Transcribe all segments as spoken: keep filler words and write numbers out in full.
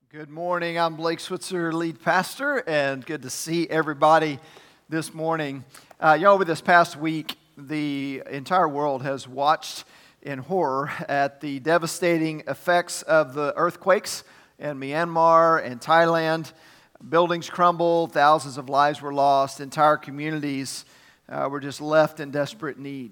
Good morning. I'm Blake Switzer, lead pastor, and good to see everybody this morning. Uh, you know, over this past week, the entire world has watched in horror at the devastating effects of the earthquakes in Myanmar and Thailand. Buildings crumbled, thousands of lives were lost, entire communities uh, were just left in desperate need.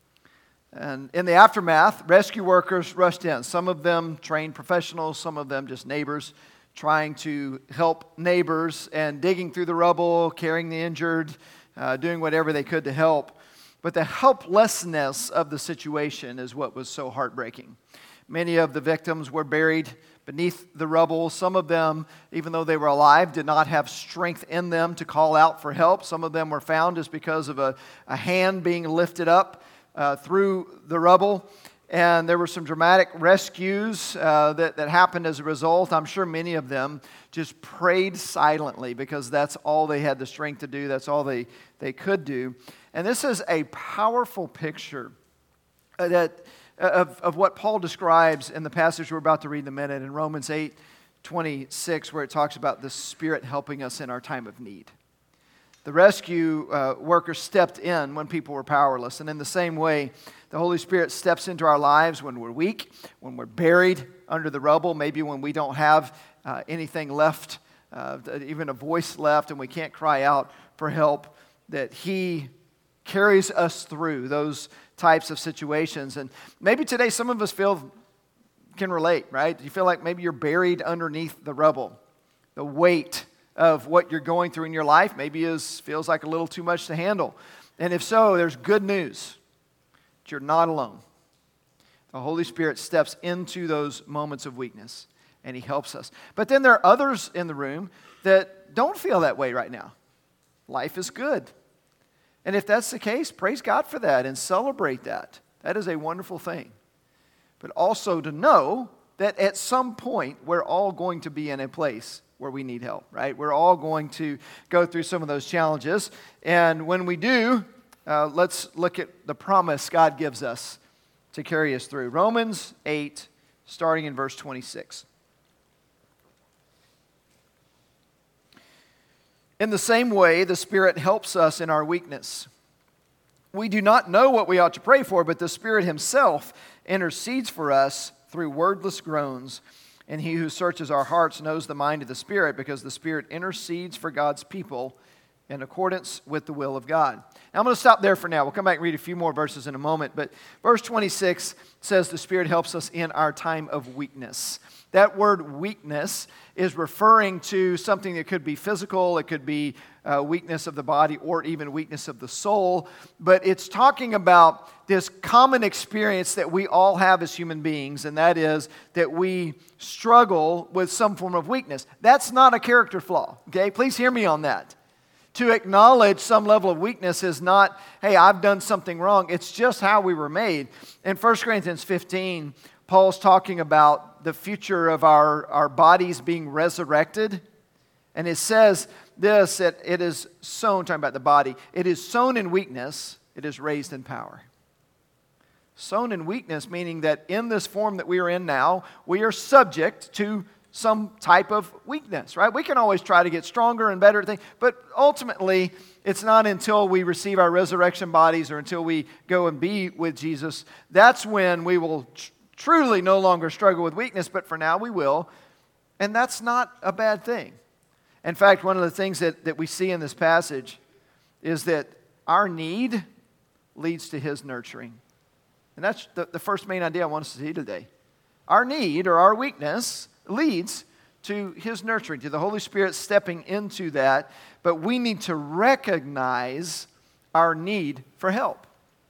And in the aftermath, rescue workers rushed in. Some of them trained professionals, some of them just neighbors, trying to help neighbors and digging through the rubble, carrying the injured, uh, doing whatever they could to help. But the helplessness of the situation is what was so heartbreaking. Many of the victims were buried beneath the rubble. Some of them, even though they were alive, did not have strength in them to call out for help. Some of them were found just because of a, a hand being lifted up Uh, through the rubble, and there were some dramatic rescues uh, that, that happened as a result. I'm sure many of them just prayed silently because that's all they had the strength to do. That's all they, they could do. And this is a powerful picture that of, of what Paul describes in the passage we're about to read in a minute in Romans eight twenty-six, where it talks about the Spirit helping us in our time of need. The rescue uh, workers stepped in when people were powerless. And in the same way, the Holy Spirit steps into our lives when we're weak, when we're buried under the rubble, maybe when we don't have uh, anything left, uh, even a voice left, and we can't cry out for help, that He carries us through those types of situations. And maybe today some of us feel, can relate, right? You feel like maybe you're buried underneath the rubble. The weight of what you're going through in your life maybe is feels like a little too much to handle. And if so, there's good news. You're not alone. The Holy Spirit steps into those moments of weakness, and He helps us. But then there are others in the room that don't feel that way right now. Life is good. And if that's the case, praise God for that and celebrate that. That is a wonderful thing. But also to know that at some point, we're all going to be in a place where we need help, right? We're all going to go through some of those challenges. And when we do, uh, let's look at the promise God gives us to carry us through. Romans eight, starting in verse twenty-six. In the same way, the Spirit helps us in our weakness. We do not know what we ought to pray for, but the Spirit Himself intercedes for us through wordless groans. And He who searches our hearts knows the mind of the Spirit, because the Spirit intercedes for God's people in accordance with the will of God. Now I'm going to stop there for now. We'll come back and read a few more verses in a moment. But verse twenty-six says the Spirit helps us in our time of weakness. That word weakness is referring to something that could be physical, it could be uh, weakness of the body, or even weakness of the soul. But it's talking about this common experience that we all have as human beings, and that is that we struggle with some form of weakness. That's not a character flaw, okay? Please hear me on that. To acknowledge some level of weakness is not, hey, I've done something wrong. It's just how we were made. In First Corinthians fifteen, Paul's talking about the future of our, our bodies being resurrected. And it says this, that it is sown, talking about the body, it is sown in weakness, it is raised in power. Sown in weakness, meaning that in this form that we are in now, we are subject to some type of weakness, right? We can always try to get stronger and better at things, but ultimately, it's not until we receive our resurrection bodies or until we go and be with Jesus, that's when we will tr- truly no longer struggle with weakness, but for now we will, and that's not a bad thing. In fact, one of the things that, that we see in this passage is that our need leads to His nurturing. And that's the, the first main idea I want us to see today. Our need or our weakness leads to His nurturing, to the Holy Spirit stepping into that, but we need to recognize our need for help.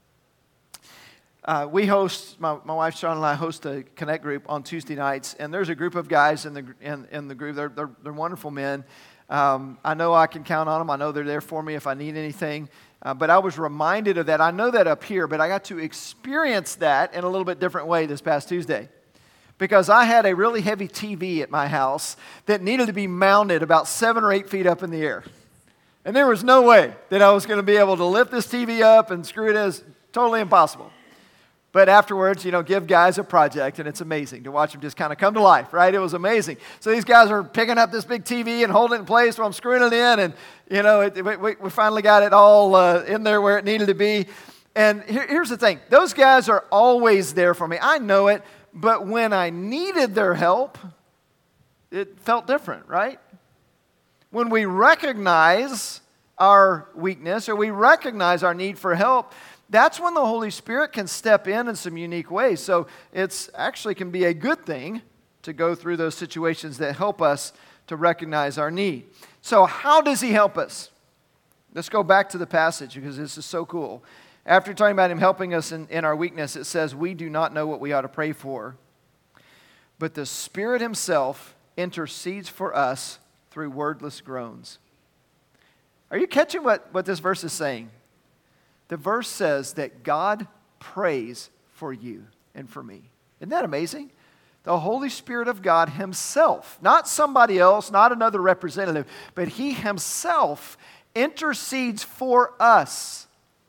Uh, we host, my, my wife Sean and I host a Connect group on Tuesday nights, and there's a group of guys in the in, in the group. They're, they're, they're wonderful men. Um, I know I can count on them. I know they're there for me if I need anything. Uh, but I was reminded of that. I know that up here, but I got to experience that in a little bit different way this past Tuesday. Because I had a really heavy T V at my house that needed to be mounted about seven or eight feet up in the air. And there was no way that I was going to be able to lift this T V up and screw it as totally impossible. But afterwards, you know, give guys a project, and it's amazing to watch them just kind of come to life, right? It was amazing. So these guys are picking up this big T V and holding it in place while I'm screwing it in, and, you know, it, we, we finally got it all uh, in there where it needed to be. And here, here's the thing. Those guys are always there for me. I know it, but when I needed their help, it felt different, right? When we recognize our weakness or we recognize our need for help, that's when the Holy Spirit can step in in some unique ways. So it's actually can be a good thing to go through those situations that help us to recognize our need. So how does he help us? Let's go back to the passage because this is so cool. After talking about him helping us in, in our weakness, it says, we do not know what we ought to pray for, but the Spirit himself intercedes for us through wordless groans. Are you catching what, what this verse is saying? The verse says that God prays for you and for me. Isn't that amazing? The Holy Spirit of God himself, not somebody else, not another representative, but he himself intercedes for us.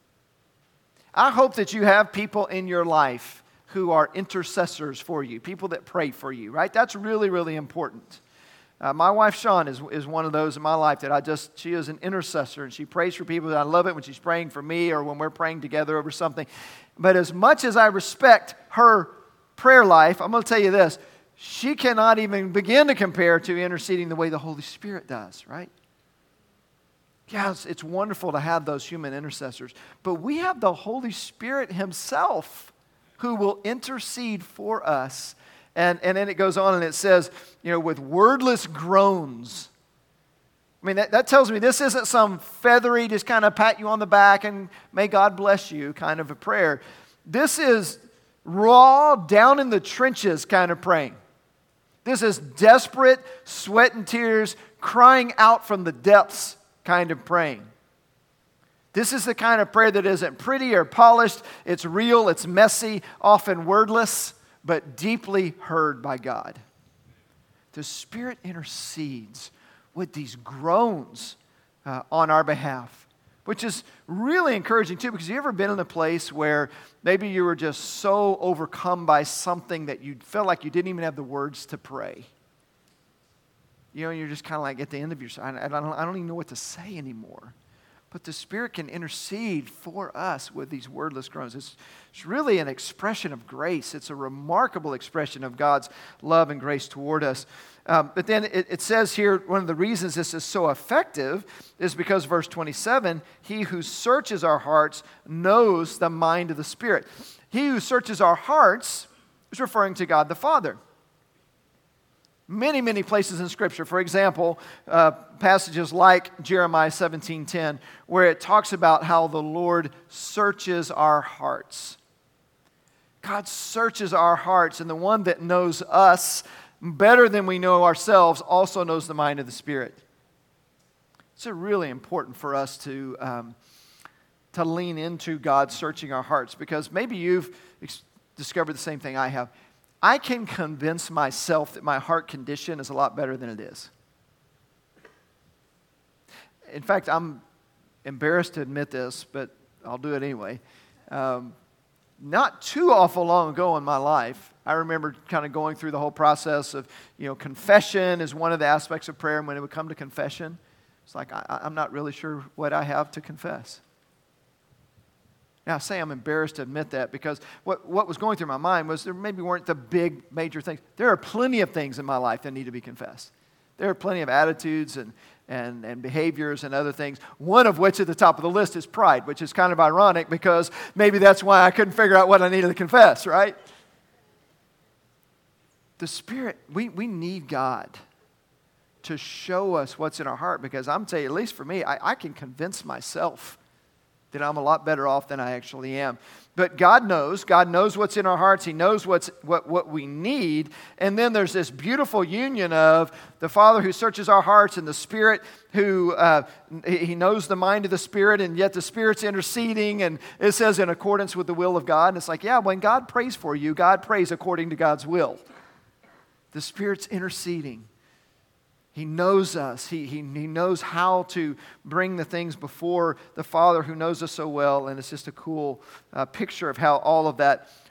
I hope that you have people in your life who are intercessors for you, people that pray for you, right? That's really, really important. Uh, my wife, Shawn, is, is one of those in my life that I just, she is an intercessor, and she prays for people. And I love it when she's praying for me or when we're praying together over something. But as much as I respect her prayer life, I'm going to tell you this, she cannot even begin to compare to interceding the way the Holy Spirit does, right? Yeah, it's, it's wonderful to have those human intercessors. But we have the Holy Spirit himself who will intercede for us. And, and then it goes on and it says, you know, with wordless groans. I mean, that, that tells me this isn't some feathery, just kind of pat you on the back and may God bless you kind of a prayer. This is raw, down in the trenches kind of praying. This is desperate, sweat and tears, crying out from the depths kind of praying. This is the kind of prayer that isn't pretty or polished. It's real, it's messy, often wordless, but deeply heard by God. The Spirit intercedes with these groans uh, on our behalf, which is really encouraging too, because you ever been in a place where maybe you were just so overcome by something that you felt like you didn't even have the words to pray? You know, you're just kind of like at the end of your, I don't, I don't even know what to say anymore. But the Spirit can intercede for us with these wordless groans. It's, it's really an expression of grace. It's a remarkable expression of God's love and grace toward us. Um, but then it, it says here, one of the reasons this is so effective is because verse twenty-seven, he who searches our hearts knows the mind of the Spirit. He who searches our hearts is referring to God the Father. Many, many places in Scripture. For example, uh, passages like Jeremiah seventeen ten, where it talks about how the Lord searches our hearts. God searches our hearts, and the one that knows us better than we know ourselves also knows the mind of the Spirit. It's really important for us to, um, to lean into God searching our hearts, because maybe you've ex- discovered the same thing I have. I can convince myself that my heart condition is a lot better than it is. In fact, I'm embarrassed to admit this, but I'll do it anyway. Um, not too awful long ago in my life, I remember kind of going through the whole process of, you know, confession is one of the aspects of prayer. And when it would come to confession, it's like, I, I'm not really sure what I have to confess. Now, I say I'm embarrassed to admit that because what, what was going through my mind was there maybe weren't the big major things. There are plenty of things in my life that need to be confessed. There are plenty of attitudes and, and, and behaviors and other things, one of which at the top of the list is pride, which is kind of ironic because maybe that's why I couldn't figure out what I needed to confess, right? The Spirit, we, we need God to show us what's in our heart, because I'm telling you, at least for me, I, I can convince myself that I'm a lot better off than I actually am. But God knows. God knows what's in our hearts. He knows what's what, what we need. And then there's this beautiful union of the Father who searches our hearts and the Spirit who, uh, He knows the mind of the Spirit, and yet the Spirit's interceding, and it says in accordance with the will of God. And it's like, yeah, when God prays for you, God prays according to God's will. The Spirit's interceding. He knows us. He, he, he knows how to bring the things before the Father who knows us so well. And it's just a cool uh, picture of how all of that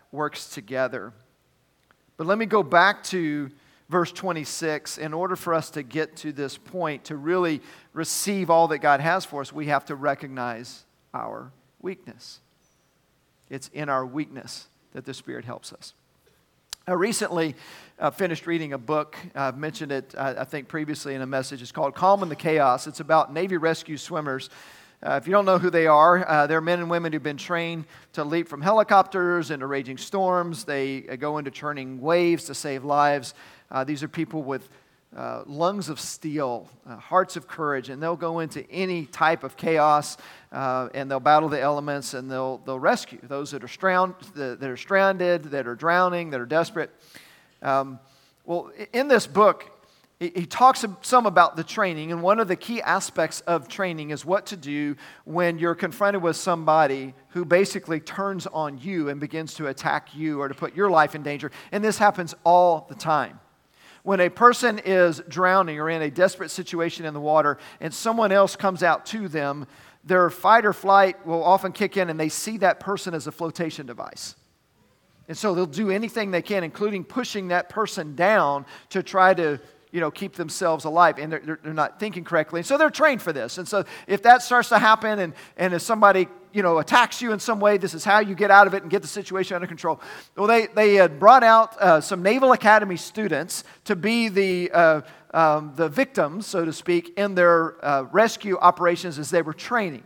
works together. But let me go back to verse twenty-six. In order for us to get to this point, to really receive all that God has for us, we have to recognize our weakness. It's in our weakness that the Spirit helps us. I recently uh, finished reading a book. I've mentioned it, uh, I think, previously in a message. It's called Calm in the Chaos. It's about Navy rescue swimmers. Uh, if you don't know who they are, uh, they're men and women who've been trained to leap from helicopters into raging storms. They uh, go into churning waves to save lives. Uh, these are people with uh, lungs of steel, uh, hearts of courage, and they'll go into any type of chaos, uh, and they'll battle the elements, and they'll they'll rescue those that are strand, that are stranded, that are drowning, that are desperate. Um, well, in this book, he, he talks some about the training, and one of the key aspects of training is what to do when you're confronted with somebody who basically turns on you and begins to attack you or to put your life in danger. And this happens all the time. When a person is drowning or in a desperate situation in the water and someone else comes out to them, their fight or flight will often kick in and they see that person as a flotation device. And so they'll do anything they can, including pushing that person down to try to, you know, keep themselves alive. And they're, they're not thinking correctly. And so they're trained for this. And so if that starts to happen and, and if somebody, you know, attacks you in some way, this is how you get out of it and get the situation under control. Well, they, they had brought out uh, some Naval Academy students to be the, uh, um, the victims, so to speak, in their uh, rescue operations as they were training.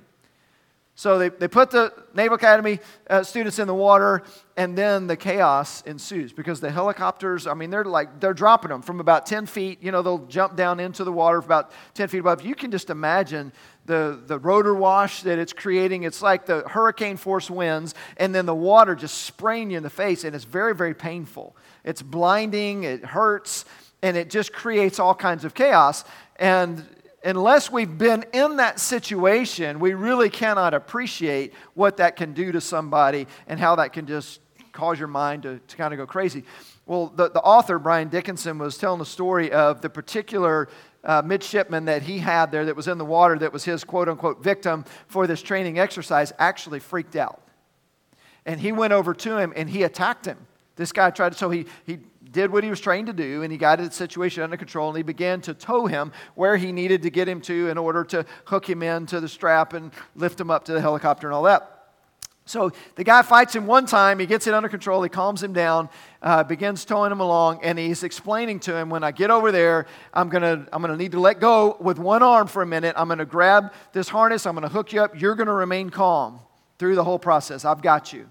So they, they put the Naval Academy uh, students in the water, and then the chaos ensues because the helicopters, I mean, they're like, they're dropping them from about ten feet. You know, they'll jump down into the water for about ten feet above. You can just imagine the, the rotor wash that it's creating. It's like the hurricane force winds, and then the water just spraying you in the face, and it's very, very painful. It's blinding, it hurts, and it just creates all kinds of chaos. And unless we've been in that situation, we really cannot appreciate what that can do to somebody and how that can just cause your mind to, to kind of go crazy. Well, the, the author, Brian Dickinson, was telling the story of the particular uh, midshipman that he had there that was in the water that was his quote-unquote victim for this training exercise actually freaked out. And he went over to him and he attacked him. This guy tried to, so he, he did what he was trained to do, and he got the situation under control, and he began to tow him where he needed to get him to in order to hook him into the strap and lift him up to the helicopter and all that. So the guy fights him one time, he gets it under control, he calms him down, uh, begins towing him along, and he's explaining to him, when I get over there, I'm gonna I'm gonna need to let go with one arm for a minute. I'm gonna grab this harness, I'm gonna hook you up, you're gonna remain calm through the whole process. I've got you.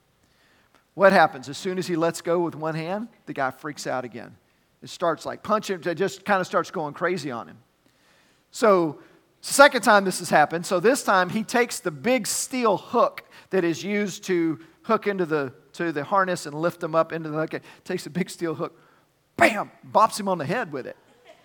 What happens? As soon as he lets go with one hand, the guy freaks out again. It starts like punching, it just kind of starts going crazy on him. So, second time this has happened, so this time he takes the big steel hook that is used to hook into the to the harness and lift them up into the hook. Takes a big steel hook, bam, bops him on the head with it.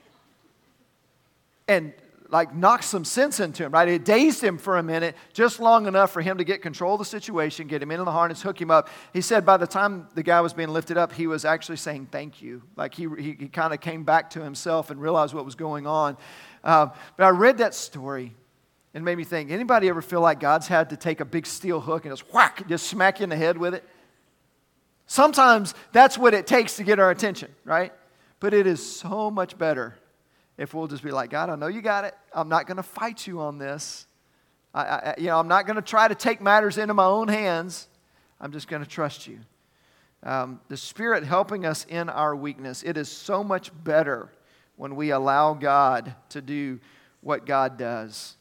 And like knocks some sense into him, right? It dazed him for a minute, just long enough for him to get control of the situation, get him into the harness, hook him up. He said by the time the guy was being lifted up, he was actually saying thank you. Like he he, he kind of came back to himself and realized what was going on. Uh, but I read that story and made me think, anybody ever feel like God's had to take a big steel hook and just whack, just smack you in the head with it? Sometimes that's what it takes to get our attention, right? But it is so much better if we'll just be like, God, I know you got it. I'm not going to fight you on this. I, I, you know, I'm not going to try to take matters into my own hands. I'm just going to trust you. Um, the Spirit helping us in our weakness. It is so much better when we allow God to do what God does.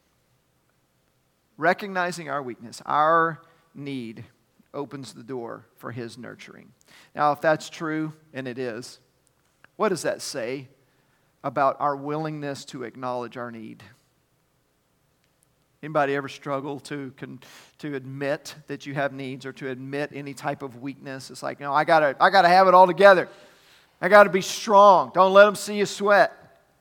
Recognizing our weakness, our need, opens the door for His nurturing. Now, if that's true, and it is, what does that say about our willingness to acknowledge our need? Anybody ever struggle to to admit that you have needs or to admit any type of weakness? It's like, no, I gotta I gotta have it all together. I gotta be strong. Don't let them see you sweat.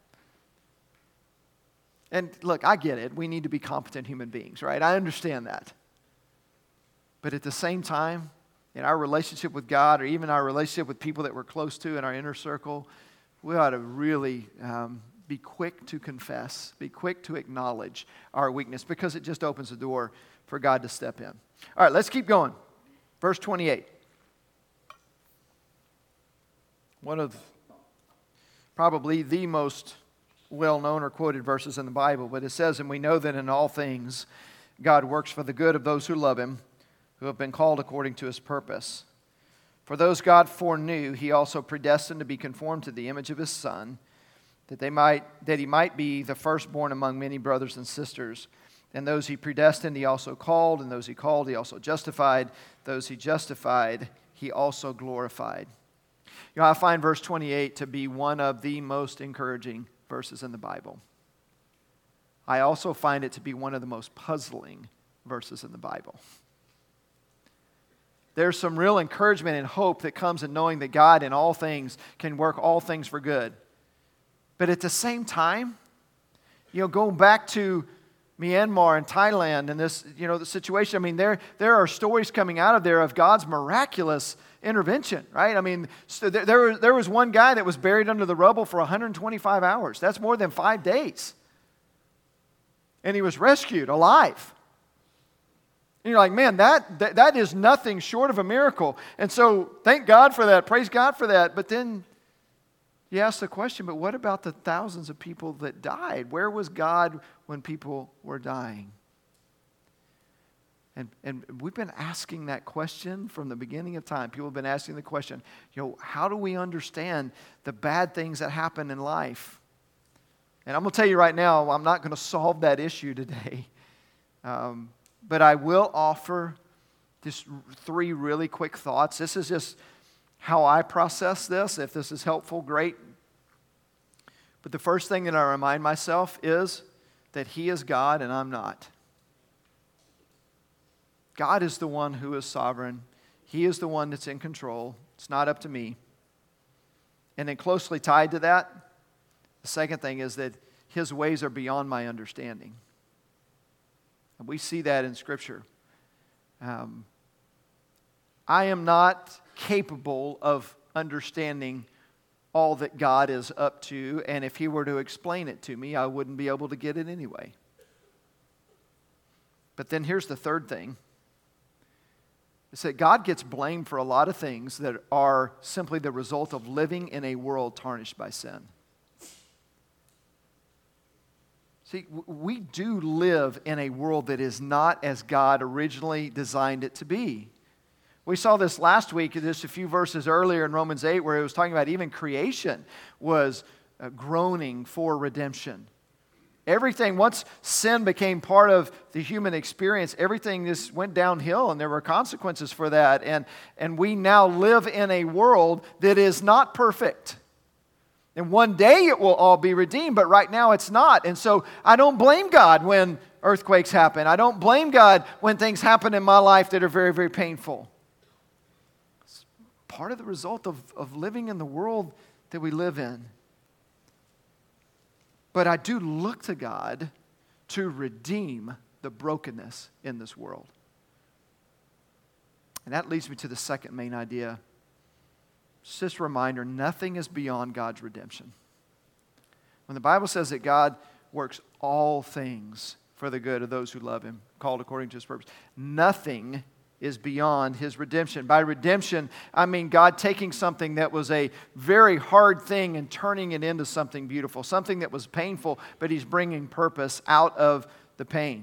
And look, I get it. We need to be competent human beings, right? I understand that. But at the same time, in our relationship with God, or even our relationship with people that we're close to in our inner circle, we ought to really um, be quick to confess, be quick to acknowledge our weakness, because it just opens the door for God to step in. All right, let's keep going. Verse twenty-eight. one of probably the most well-known or quoted verses in the Bible, but it says, "And we know that in all things God works for the good of those who love Him, who have been called according to His purpose. For those God foreknew, He also predestined to be conformed to the image of His Son, that they might that He might be the firstborn among many brothers and sisters. And those He predestined, He also called, and those He called, He also justified. Those He justified, He also glorified." You know, I find verse twenty-eight to be one of the most encouraging verses in the Bible. I also find it to be one of the most puzzling verses in the Bible. There's some real encouragement and hope that comes in knowing that God in all things can work all things for good. But at the same time, you know, going back to Myanmar and Thailand and this, you know, the situation, I mean, there, there are stories coming out of there of God's miraculous intervention, right? I mean, so there, there, was, there was one guy that was buried under the rubble for one hundred twenty-five hours. That's more than five days. And he was rescued alive. And you're like, man, that, that that is nothing short of a miracle. And so thank God for that. Praise God for that. But then you ask the question, but what about the thousands of people that died? Where was God when people were dying? And, and we've been asking that question from the beginning of time. People have been asking the question, you know, how do we understand the bad things that happen in life? And I'm going to tell you right now, I'm not going to solve that issue today. Um, but I will offer just three really quick thoughts. This is just how I process this. If this is helpful, great. But the first thing that I remind myself is that He is God and I'm not. God is the one who is sovereign. He is the one that's in control. It's not up to me. And then closely tied to that, the second thing is that His ways are beyond my understanding. And we see that in Scripture. Um, I am not capable of understanding all that God is up to, and if He were to explain it to me, I wouldn't be able to get it anyway. But then here's the third thing. It's that God gets blamed for a lot of things that are simply the result of living in a world tarnished by sin. See, we do live in a world that is not as God originally designed it to be. We saw this last week, just a few verses earlier in Romans eight, where it was talking about even creation was groaning for redemption. Everything, once sin became part of the human experience, everything just went downhill, and there were consequences for that. And, and we now live in a world that is not perfect. And one day it will all be redeemed, but right now it's not. And so I don't blame God when earthquakes happen. I don't blame God when things happen in my life that are very, very painful. It's part of the result of, of living in the world that we live in. But I do look to God to redeem the brokenness in this world. And that leads me to the second main idea. It's just a reminder, nothing is beyond God's redemption. When the Bible says that God works all things for the good of those who love Him, called according to His purpose, nothing is beyond His redemption. By redemption, I mean God taking something that was a very hard thing and turning it into something beautiful, something that was painful, but He's bringing purpose out of the pain.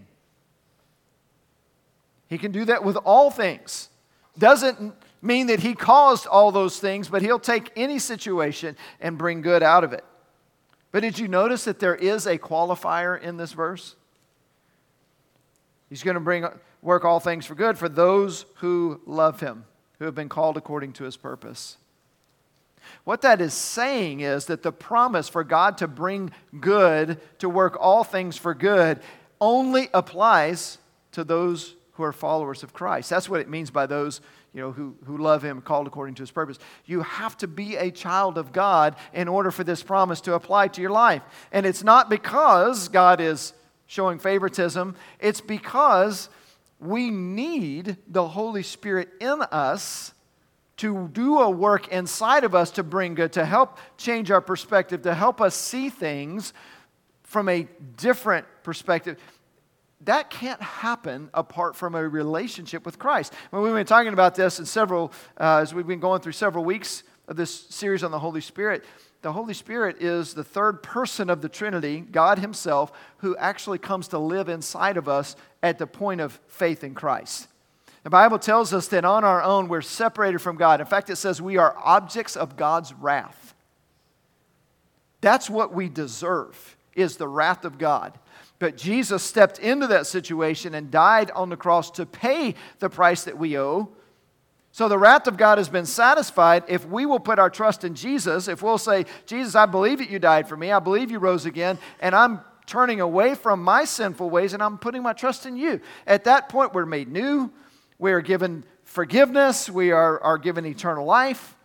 He can do that with all things. Doesn't mean that He caused all those things, but He'll take any situation and bring good out of it. But did you notice that there is a qualifier in this verse? He's going to bring work all things for good for those who love Him, who have been called according to His purpose. What that is saying is that the promise for God to bring good, to work all things for good, only applies to those who are followers of Christ. That's what it means by those, you know, who, who love Him, called according to His purpose. You have to be a child of God in order for this promise to apply to your life. And it's not because God is showing favoritism. It's because we need the Holy Spirit in us to do a work inside of us to bring good, to help change our perspective, to help us see things from a different perspective. That can't happen apart from a relationship with Christ. When we've been talking about this in several, uh, as we've been going through several weeks of this series on the Holy Spirit, the Holy Spirit is the third person of the Trinity, God himself, who actually comes to live inside of us at the point of faith in Christ. The Bible tells us that on our own we're separated from God. In fact, it says we are objects of God's wrath. That's what we deserve, is the wrath of God. But Jesus stepped into that situation and died on the cross to pay the price that we owe. So the wrath of God has been satisfied if we will put our trust in Jesus. If we'll say, Jesus, I believe that you died for me. I believe you rose again. And I'm turning away from my sinful ways and I'm putting my trust in you. At that point, we're made new. We are given forgiveness. We are, are given eternal life.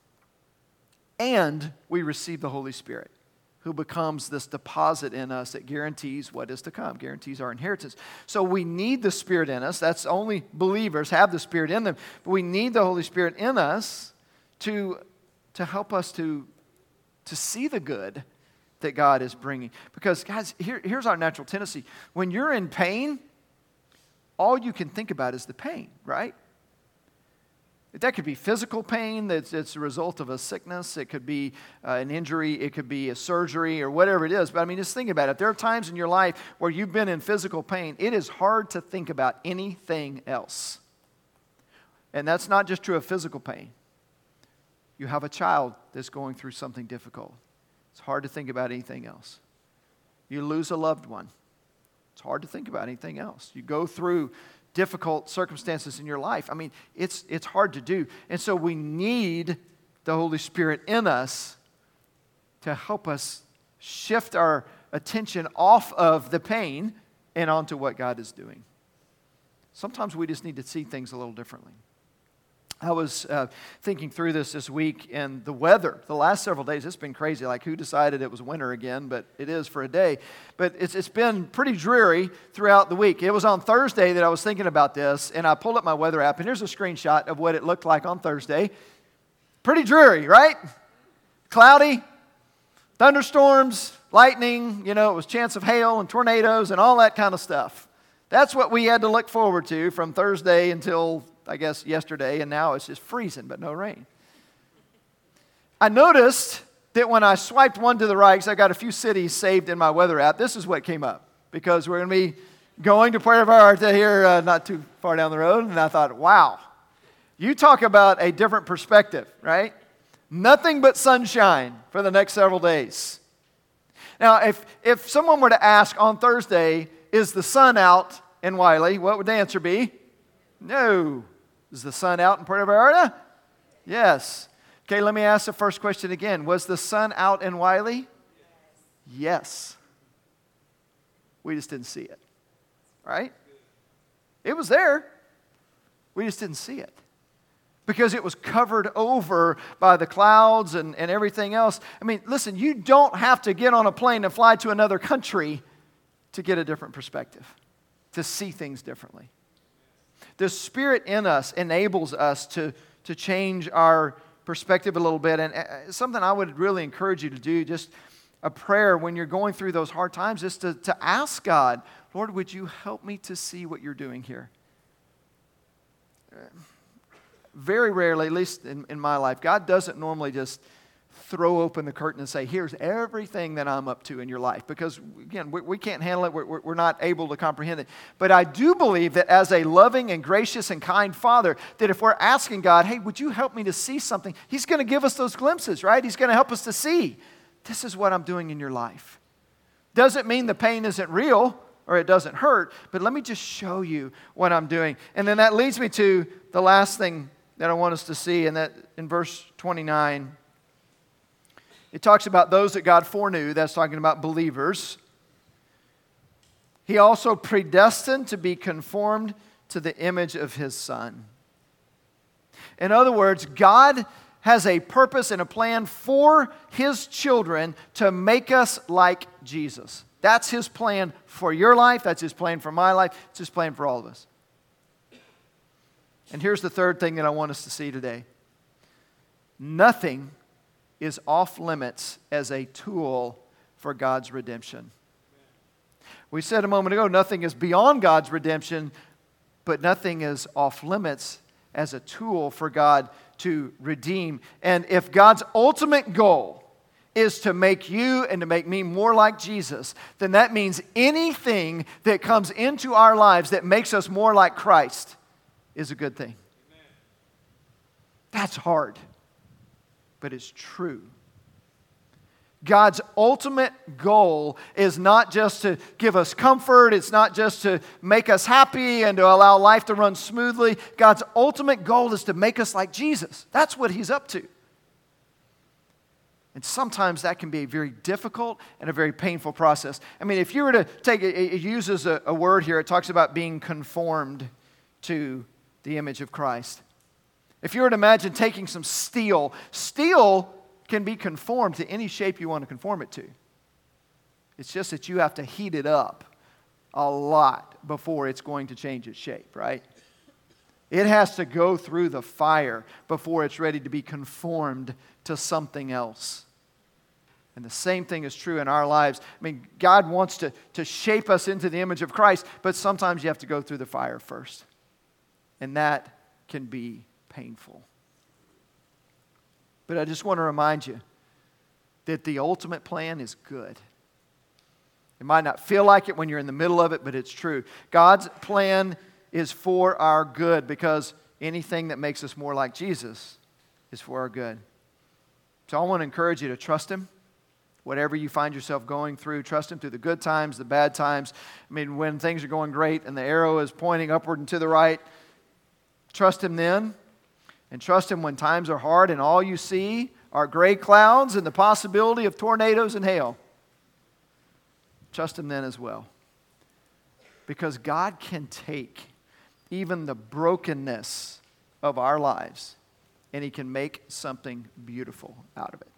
And we receive the Holy Spirit, who becomes this deposit in us that guarantees what is to come, guarantees our inheritance. So we need the Spirit in us. That's only believers have the Spirit in them. But we need the Holy Spirit in us to, to help us to, to see the good that God is bringing. Because, guys, here, here's our natural tendency. When you're in pain, all you can think about is the pain, right? That could be physical pain that's it's a result of a sickness. It could be uh, an injury. It could be a surgery or whatever it is. But I mean, just think about it. There are times in your life where you've been in physical pain. It is hard to think about anything else. And that's not just true of physical pain. You have a child that's going through something difficult. It's hard to think about anything else. You lose a loved one. It's hard to think about anything else. You go through difficult circumstances in your life. I mean, it's it's hard to do. And so we need the Holy Spirit in us to help us shift our attention off of the pain and onto what God is doing. Sometimes we just need to see things a little differently. I was uh, thinking through this this week, and the weather, the last several days, it's been crazy. Like, who decided it was winter again? But it is for a day. But it's it's been pretty dreary throughout the week. It was on Thursday that I was thinking about this, and I pulled up my weather app, and here's a screenshot of what it looked like on Thursday. Pretty dreary, right? Cloudy, thunderstorms, lightning, you know, it was chance of hail and tornadoes and all that kind of stuff. That's what we had to look forward to from Thursday until, I guess, yesterday, and now it's just freezing, but no rain. I noticed that when I swiped one to the right, because I got a few cities saved in my weather app, this is what came up, because we're going to be going to Puerto Vallarta here uh, not too far down the road, and I thought, wow, you talk about a different perspective, right? Nothing but sunshine for the next several days. Now, if, if someone were to ask on Thursday, is the sun out in Wiley, what would the answer be? No. Is the sun out in Puerto Vallarta? Yes. Okay, let me ask the first question again. Was the sun out in Wiley? Yes. Yes. We just didn't see it. Right? It was there. We just didn't see it. Because it was covered over by the clouds and, and everything else. I mean, listen, you don't have to get on a plane and fly to another country to get a different perspective, to see things differently. The Spirit in us enables us to, to change our perspective a little bit. And something I would really encourage you to do, just a prayer when you're going through those hard times, is to, to ask God, Lord, would you help me to see what you're doing here? Very rarely, at least in, in my life, God doesn't normally just throw open the curtain and say, here's everything that I'm up to in your life. Because, again, we, we can't handle it. We're, we're not able to comprehend it. But I do believe that as a loving and gracious and kind Father, that if we're asking God, hey, would you help me to see something? He's going to give us those glimpses, right? He's going to help us to see, this is what I'm doing in your life. Doesn't mean the pain isn't real or it doesn't hurt, but let me just show you what I'm doing. And then that leads me to the last thing that I want us to see, and that in verse twenty-nine, it talks about those that God foreknew. That's talking about believers. He also predestined to be conformed to the image of His Son. In other words, God has a purpose and a plan for His children to make us like Jesus. That's His plan for your life. That's His plan for my life. It's His plan for all of us. And here's the third thing that I want us to see today. Nothing is off limits as a tool for God's redemption. We said a moment ago, nothing is beyond God's redemption, but nothing is off limits as a tool for God to redeem. And if God's ultimate goal is to make you and to make me more like Jesus, then that means anything that comes into our lives that makes us more like Christ is a good thing. Amen. That's hard, but it's true. God's ultimate goal is not just to give us comfort, it's not just to make us happy and to allow life to run smoothly. God's ultimate goal is to make us like Jesus. That's what He's up to. And sometimes that can be a very difficult and a very painful process. I mean, if you were to take it, it uses a, a word here, it talks about being conformed to the image of Christ. If you were to imagine taking some steel, steel can be conformed to any shape you want to conform it to. It's just that you have to heat it up a lot before it's going to change its shape, right? It has to go through the fire before it's ready to be conformed to something else. And the same thing is true in our lives. I mean, God wants to, to shape us into the image of Christ, but sometimes you have to go through the fire first. And that can be painful. But I just want to remind you that the ultimate plan is good. It might not feel like it when you're in the middle of it, but it's true. God's plan is for our good because anything that makes us more like Jesus is for our good. So I want to encourage you to trust Him. Whatever you find yourself going through, trust Him through the good times, the bad times. I mean, when things are going great and the arrow is pointing upward and to the right, trust Him then. And trust Him when times are hard and all you see are gray clouds and the possibility of tornadoes and hail. Trust Him then as well. Because God can take even the brokenness of our lives and He can make something beautiful out of it.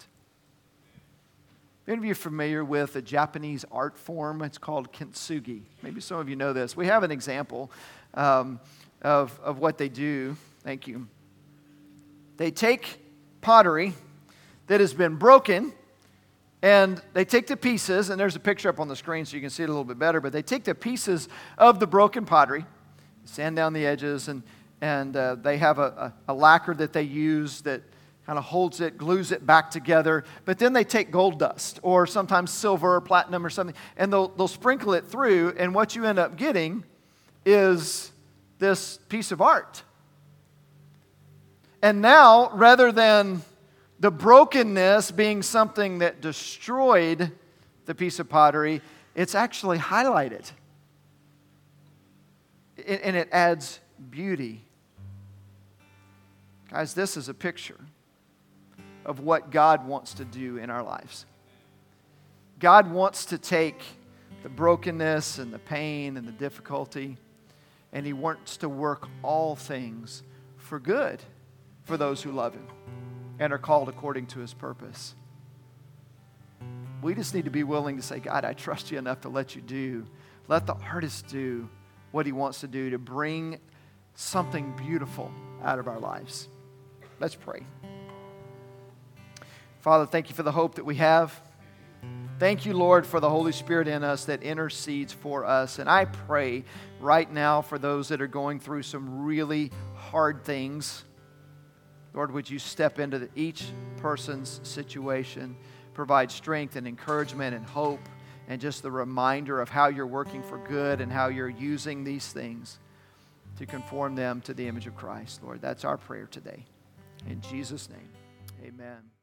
Any of you are familiar with a Japanese art form? It's called kintsugi. Maybe some of you know this. We have an example um, of, of what they do. Thank you. They take pottery that has been broken, and they take the pieces, and there's a picture up on the screen so you can see it a little bit better, but they take the pieces of the broken pottery, sand down the edges, and, and uh, they have a, a, a lacquer that they use that kind of holds it, glues it back together. But then they take gold dust or sometimes silver or platinum or something, and they'll, they'll sprinkle it through, and what you end up getting is this piece of art. And now, rather than the brokenness being something that destroyed the piece of pottery, it's actually highlighted. And it adds beauty. Guys, this is a picture of what God wants to do in our lives. God wants to take the brokenness and the pain and the difficulty, and He wants to work all things for good for those who love Him and are called according to His purpose. We just need to be willing to say, God, I trust You enough to let You do. Let the artist do what he wants to do to bring something beautiful out of our lives. Let's pray. Father, thank You for the hope that we have. Thank You, Lord, for the Holy Spirit in us that intercedes for us. And I pray right now for those that are going through some really hard things. Lord, would You step into the, each person's situation, provide strength and encouragement and hope, and just the reminder of how You're working for good and how You're using these things to conform them to the image of Christ. Lord, that's our prayer today. In Jesus' name, amen.